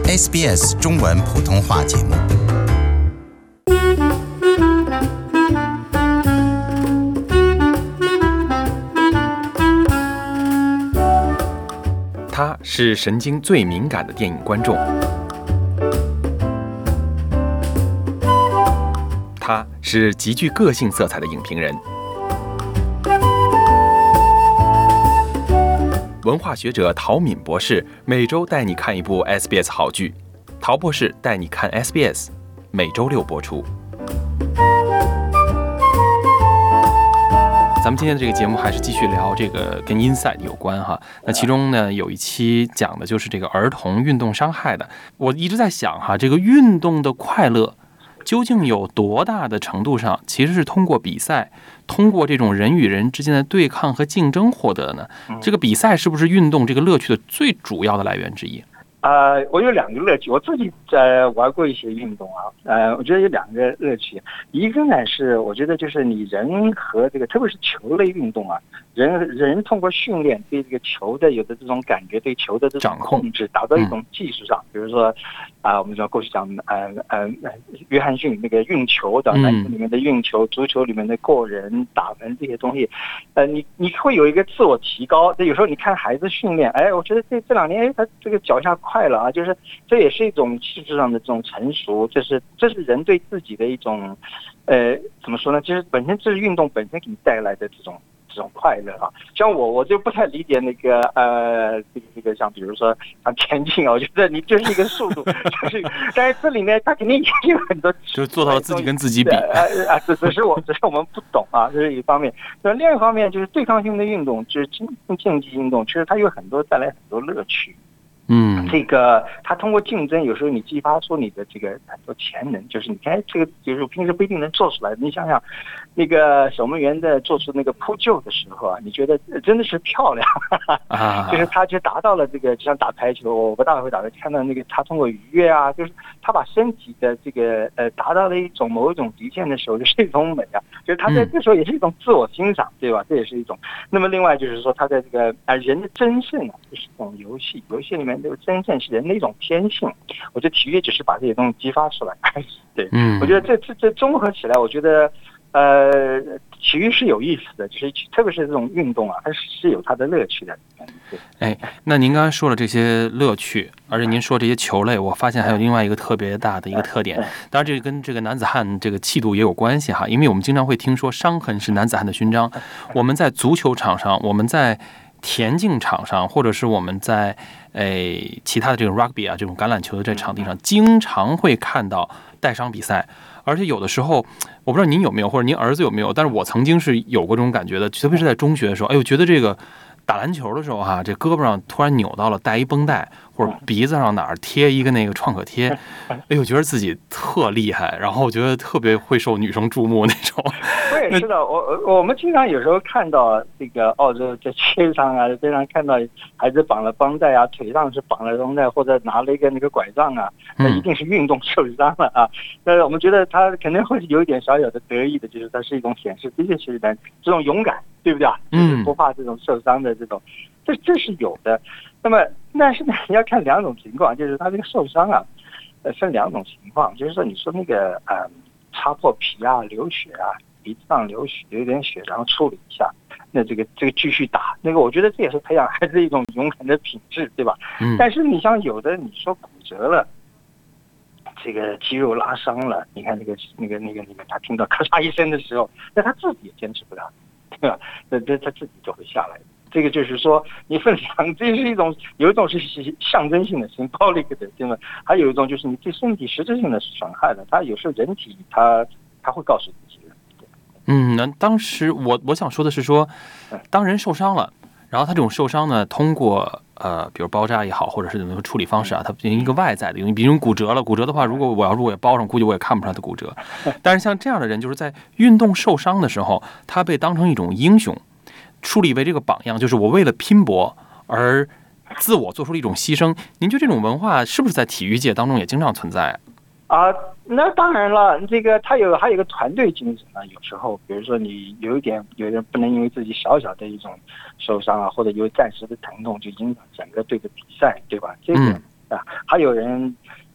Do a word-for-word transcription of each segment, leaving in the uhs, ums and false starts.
S B S 中文普通话节目。 他是神经最敏感的电影观众，他是极具个性色彩的影评人。文化学者陶敏博士每周带你看一部 S B S 好剧，陶博士带你看 S B S， 每周六播出。咱们今天的这个节目还是继续聊这个跟 Inside 有关哈。那其中呢有一期讲的就是这个儿童运动伤害的。我一直在想哈，这个运动的快乐究竟有多大的程度上其实是通过比赛，通过这种人与人之间的对抗和竞争获得的呢？这个比赛是不是运动这个乐趣的最主要的来源之一？ 呃，我有两个乐趣，我自己呃玩过一些运动啊，呃，我觉得有两个乐趣，一个呢是我觉得就是你人和这个，特别是球类运动啊，人人通过训练对这个球的有的这种感觉，对球的这种控制，达到一种技术上，嗯、比如说啊、呃，我们说过去讲呃呃约翰逊那个运球的篮球里面的运球，足球里面的过人打门这些东西，呃，你你会有一个自我提高。有时候你看孩子训练，哎，我觉得这这两年，哎，他这个脚下快了啊，就是这也是一种气质上的这种成熟，这是这是人对自己的一种，呃，怎么说呢？其实本身这是运动本身给你带来的这种这种快乐啊。像我我就不太理解那个呃，这个这个像比如说像田径啊，我觉得你就是一个速度，就是，但是这里面它肯定也有很多， 就做到自己跟自己比， 呃啊，只只是我只是我们不懂啊，这是一方面。那另一方面就是对抗性的运动，就是竞竞技运动，其实它有很多带来很多乐趣。 嗯， 这个他通过竞争，有时候你激发出你的这个很多潜能，就是你看这个，就是平时不一定能做出来的。你想想，那个守门员的做出那个扑救的时候啊，你觉得真的是漂亮，啊、就是他就达到了这个，就像打排球，我不大会打的，看到那个他通过愉悦啊，就是他把身体的这个呃达到了一种某一种极限的时候，就是一种美啊，就是他在这时候也是一种自我欣赏，对吧？这也是一种。那么另外就是说，他在这个啊人的真正啊，就是这种游戏，游戏里面。这个真正是人的一种天性，我觉得体育只是把这些东西激发出来。对，嗯，我觉得这这这综合起来，我觉得，呃，体育是有意思的，就是特别是这种运动啊，它是有它的乐趣的。对， 哎，那您刚才说了这些乐趣，而且您说这些球类，我发现还有另外一个特别大的一个特点，当然这个跟这个男子汉这个气度也有关系哈，因为我们经常会听说伤痕是男子汉的勋章，我们在足球场上，我们在田径场上，或者是我们在诶其他的这种 rugby 啊这种橄榄球的这场地上，经常会看到带伤比赛，而且有的时候我不知道您有没有，或者您儿子有没有，但是我曾经是有过这种感觉的，特别是在中学的时候，哎呦，觉得这个打篮球的时候哈、啊，这胳膊上突然扭到了，带一绷带，或者鼻子上哪儿贴一个那个创可贴，哎呦，觉得自己特厉害，然后我觉得特别会受女生注目那种。 我也是的，我我们经常有时候看到这个澳洲在街上啊，经常看到孩子绑了绷带啊，腿上是绑了绷带，或者拿了一个那个拐杖啊，那一定是运动受伤了啊。但是我们觉得他肯定会有一点小小的得意的，就是它是一种显示，的确是这种勇敢，对不对啊？就是不怕这种受伤的这种，这这是有的。那么，但是呢，你要看两种情况，就是他这个受伤啊，呃，分两种情况，就是说你说那个呃擦破皮啊、流血啊。鼻子上流血，流点血，然后处理一下，那这个这个继续打，那个我觉得这也是培养孩子一种勇敢的品质，对吧？嗯。但是你像有的你说骨折了，这个肌肉拉伤了，你看那个那个那个那个他听到咔嚓一声的时候，那他自己也坚持不了，对吧？那这他自己就会下来。这个就是说，你分两，这是一种，有一种是象征性的 symbolic 的，对吗？还有一种就是你对身体实质性的损害了，他有时候人体他他会告诉自己。 嗯，那当时我我想说的是说，当人受伤了，然后他这种受伤呢，通过呃，比如包扎也好，或者是怎么个处理方式啊，它进行一个外在的，比如骨折了，骨折的话，如果我要如果也包上，估计我也看不出来的骨折。但是像这样的人，就是在运动受伤的时候，他被当成一种英雄，树立为这个榜样，就是我为了拼搏而自我做出了一种牺牲。您觉得这种文化是不是在体育界当中也经常存在啊？啊，那当然了，这个他有还有一个团队精神呢。有时候，比如说你有一点，有人不能因为自己小小的一种受伤啊，或者有暂时的疼痛，就影响整个队的比赛，对吧？这个、嗯、啊，还有人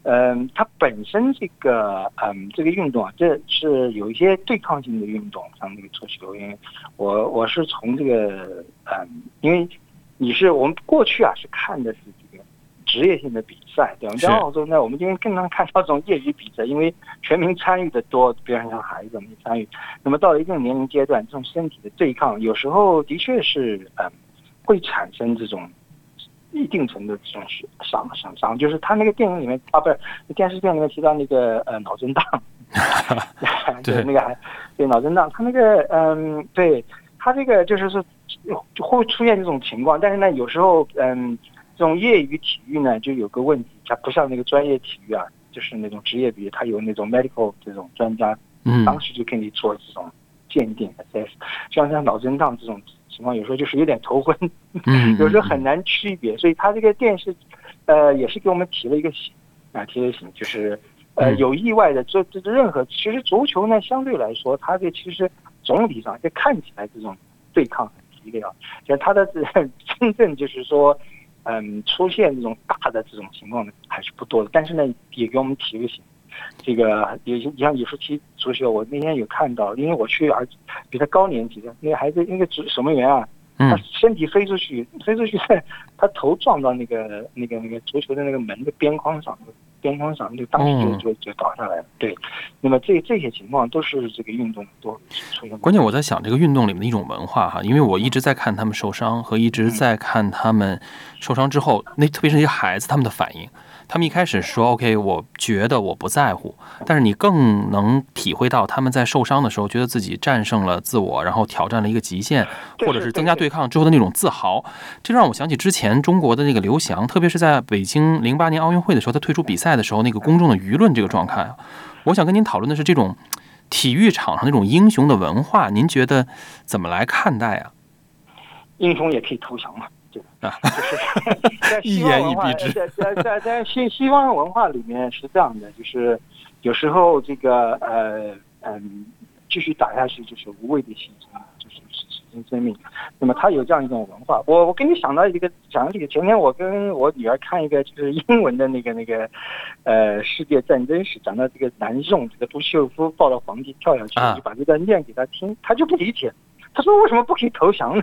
嗯，它本身这个嗯这个运动啊，这是有一些对抗性的运动，像那个足球，因为我我是从这个嗯，因为你是我们过去啊是看的是这个职业性的比赛，对吧？在澳洲呢，我们今天更常看到这种业余比赛，因为全民参与的多，比如像孩子们参与，那么到了一定年龄阶段，这种身体的对抗，有时候的确是嗯会产生这种。一定程度这种伤伤伤，就是他那个电影里面啊，不是电视剧里面提到那个呃脑震荡，对那个还对脑震荡，他那个嗯，对他这个就是说会出现这种情况，但是呢，有时候嗯，这种业余体育呢就有个问题，它不像那个专业体育啊，就是那种职业比，它有那种 medical 这种专家， 嗯， 当时就给你做这种鉴定 assess， 像像脑震荡这种。情况有时候就是有点头昏， 嗯， 有时候很难区别，所以他这个电视，呃，也是给我们提了一个醒啊，提了醒，就是呃有意外的这这任何，其实足球呢相对来说，它这其实总体上就看起来这种对抗很激烈啊，就是它的真正就是说，嗯，出现这种大的这种情况呢还是不多的，但是呢也给我们提个醒。这个有些像有时候踢足球，我那天有看到，因为我去儿子比他高年级的那个孩子，那个守门员啊，他身体飞出去，飞出去，他头撞到那个那个那个足球的那个门的边框上，边框上，就当时就就就倒下来了。对，那么这这些情况都是这个运动都出现。 关键我在想这个运动里面的一种文化哈，因为我一直在看他们受伤和一直在看他们受伤之后，那特别是那些孩子他们的反应。他们一开始说 OK 我觉得我不在乎，但是你更能体会到他们在受伤的时候觉得自己战胜了自我，然后挑战了一个极限，或者是增加对抗之后的那种自豪。这让我想起之前中国的那个刘翔，特别是在北京零八年奥运会的时候他退出比赛的时候，那个公众的舆论这个状态。我想跟您讨论的是这种体育场上那种英雄的文化，您觉得怎么来看待啊？ 英雄也可以投降嘛，对吧？就是在西方文化，在在在在西西方文化里面是这样的，就是有时候这个呃嗯继续打下去就是无谓的牺牲，就是牺牲生命。那么他有这样一种文化。我我跟你想到一个讲例子，前天我跟我女儿看一个就是英文的那个那个呃世界战争史，讲到这个南宋这个杜秀夫抱着皇帝跳下去，我就把这段念给他听，他就不理解。他说：“为什么不可以投降呢？”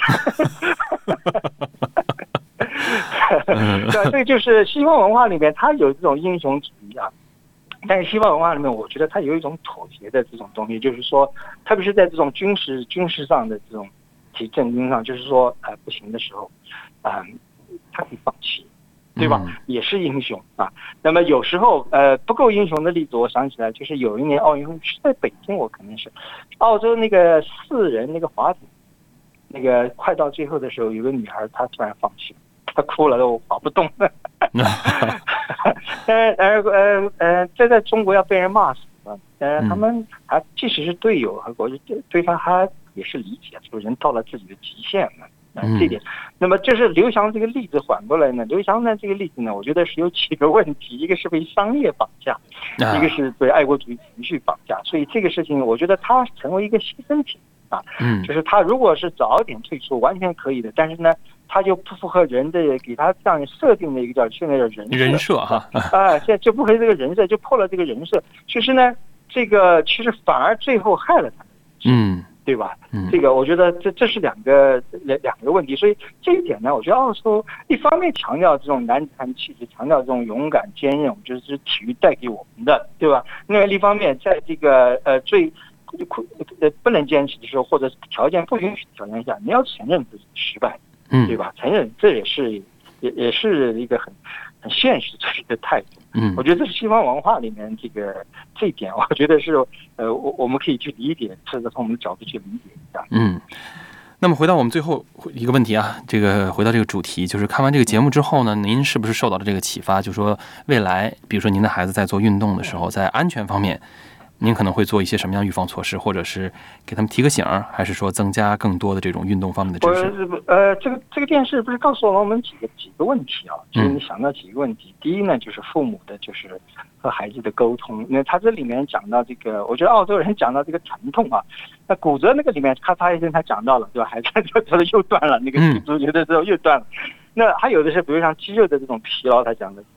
对，这就是西方文化里面，它有这种英雄主义啊。但是西方文化里面，我觉得它有一种妥协的这种东西，就是说，特别是在这种军事军事上的这种体政军上，就是说，呃，不行的时候，啊、呃，他可以放弃。对吧？也是英雄啊。那么有时候，呃，不够英雄的例子，我想起来，就是有一年奥运会是在北京，我可能是澳洲那个四人那个划艇，那个快到最后的时候，有个女孩她突然放弃了，她哭了，我划不动了。呃呃呃呃，这在中国要被人骂死了。呃，他们还即使是队友和国际对方，他也是理解，这个人到了自己的极限了。嗯，这点，那么就是刘翔这个例子缓过来呢。刘翔呢这个例子呢，我觉得是有几个问题，一个是被商业绑架，一个是被爱国主义情绪绑架。所以这个事情，我觉得他成为一个牺牲品啊。嗯，就是他如果是早点退出，完全可以的。但是呢，他就不符合人的给他这样设定的一个叫现在的人设人设哈啊，现在就不符合这个人设，就破了这个人设。其实呢，这个其实反而最后害了他。 嗯。 对吧？这个我觉得这这是两个两两个问题，所以这一点呢，我觉得澳洲一方面强调这种男子汉气质，强调这种勇敢坚韧，我觉得是体育带给我们的，对吧？另外一方面，在这个呃最呃不能坚持的时候，或者条件不允许的条件下，你要承认自己失败，对吧？承认这也是也也是一个很很现实主义的态度。嗯，我觉得这是西方文化里面这个这一点，我觉得是呃，我我们可以去理解，甚至从我们的角度去理解一下。 嗯，那么回到我们最后一个问题啊，这个回到这个主题，就是看完这个节目之后呢，您是不是受到了这个启发？就是说未来，比如说您的孩子在做运动的时候，在安全方面，您可能会做一些什么样预防措施，或者是给他们提个醒，还是说增加更多的这种运动方面的知识？ 呃，这个这个电视不是告诉了我们几个几个问题啊？就是你想到几个问题，嗯、第一呢，就是父母的就是和孩子的沟通。那他这里面讲到这个，我觉得澳洲人讲到这个疼痛啊，那骨折那个里面咔嚓一声他讲到了，对吧？孩子他又断了，那个踢足球的时候又断了。嗯、那还有的是，比如像肌肉的这种疲劳，他讲的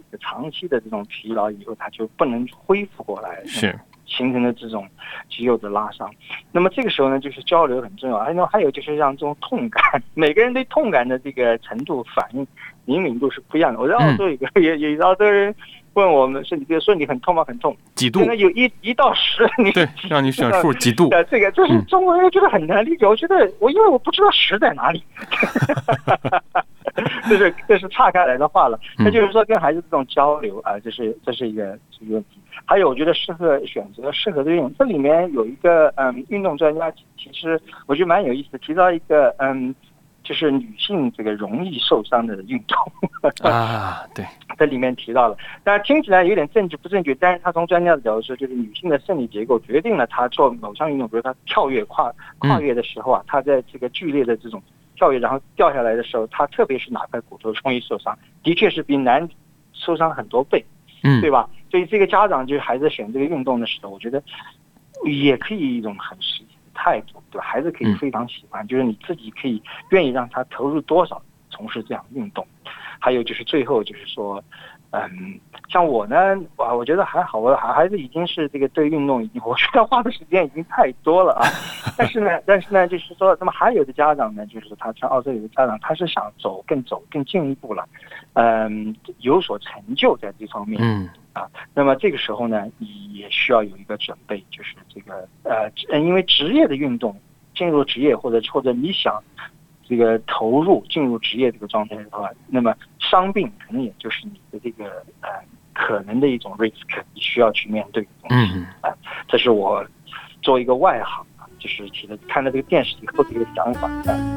长期的这种疲劳以后，它就不能恢复过来， 是形成的这种肌肉的拉伤。那么这个时候呢，就是交流很重要。还有还有就是让这种痛感，每个人对痛感的这个程度反应灵敏度是不一样的。我在澳洲有个、嗯、也有澳洲人问我们说你说你很痛吗？很痛， 几度？ 现在有一一到十，你对，让你选数几度？ 呃，这个就是中国人觉得很难理解。我觉得我因为我不知道十在哪里。这是这是岔开来的话了，那就是说跟孩子这种交流啊，这是这是一个这个问题。还有，我觉得适合选择适合的运动，这里面有一个嗯，运动专家其实我觉得蛮有意思的，提到一个嗯，就是女性这个容易受伤的运动啊，对， 这里面提到了，但是听起来有点政治不正确，但是他从专家的角度说，就是女性的生理结构决定了她做某项运动，比如她跳跃跨跨越的时候啊，她在这个剧烈的这种跳跃然后掉下来的时候，他特别是哪块骨头容易受伤，的确是比男受伤很多倍， 嗯， 对吧？所以这个家长就是孩子选这个运动的时候，我觉得也可以一种很实际的态度，对吧？孩子可以非常喜欢，嗯、就是你自己可以愿意让他投入多少从事这样运动。还有就是最后就是说，嗯，像我呢，我我觉得还好，我孩子已经是这个对运动已经，我觉得花的时间已经太多了啊。但是呢，但是呢，就是说，那么还有的家长呢，就是他像澳洲有的家长，他是想走更走更进一步了，嗯，有所成就在这方面， 嗯啊，那么这个时候呢，你也需要有一个准备，就是这个呃，因为职业的运动进入职业或者或者你想。这个投入进入职业这个状态的话，那么伤病可能也就是你的这个呃可能的一种 risk， 你需要去面对的东西。嗯啊、呃，这是我作为一个外行啊，就是提的看了这个电视以后的一个想法。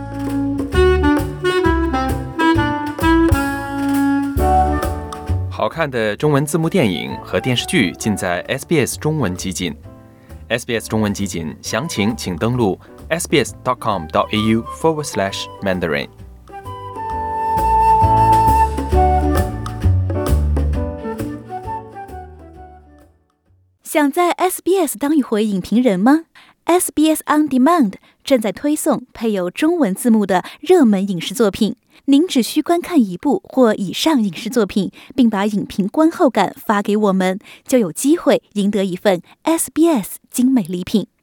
好看的中文字幕电影和电视剧尽在 S B S 中文集锦。S B S 中文集锦详情请登录 sbs.com.au forward slash Mandarin。 想在 S B S 当一回影评人吗？ S B S On Demand 正在推送配有中文字幕的热门影视作品，您只需观看一部或以上影视作品，并把影评观后感发给我们，就有机会赢得一份 S B S 精美礼品。